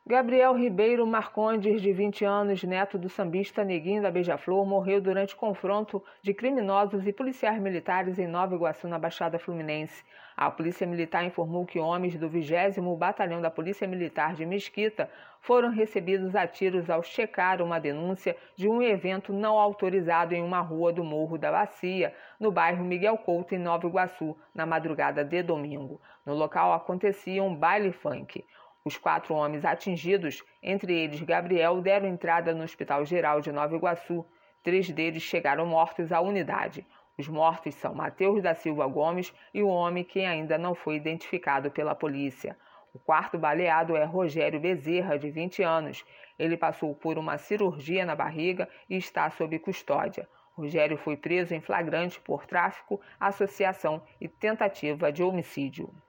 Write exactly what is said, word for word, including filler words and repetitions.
Gabriel Ribeiro Marcondes, de vinte anos, neto do sambista Neguinho da Beija-Flor, morreu durante confronto de criminosos e policiais militares em Nova Iguaçu, na Baixada Fluminense. A Polícia Militar informou que homens do vigésimo Batalhão da Polícia Militar de Mesquita foram recebidos a tiros ao checar uma denúncia de um evento não autorizado em uma rua do Morro da Bacia, no bairro Miguel Couto, em Nova Iguaçu, na madrugada de domingo. No local acontecia um baile funk. Os quatro homens atingidos, entre eles Gabriel, deram entrada no Hospital Geral de Nova Iguaçu. Três deles chegaram mortos à unidade. Os mortos são Matheus da Silva Gomes e o homem que ainda não foi identificado pela polícia. O quarto baleado é Rogério Bezerra, de vinte anos. Ele passou por uma cirurgia na barriga e está sob custódia. Rogério foi preso em flagrante por tráfico, associação e tentativa de homicídio.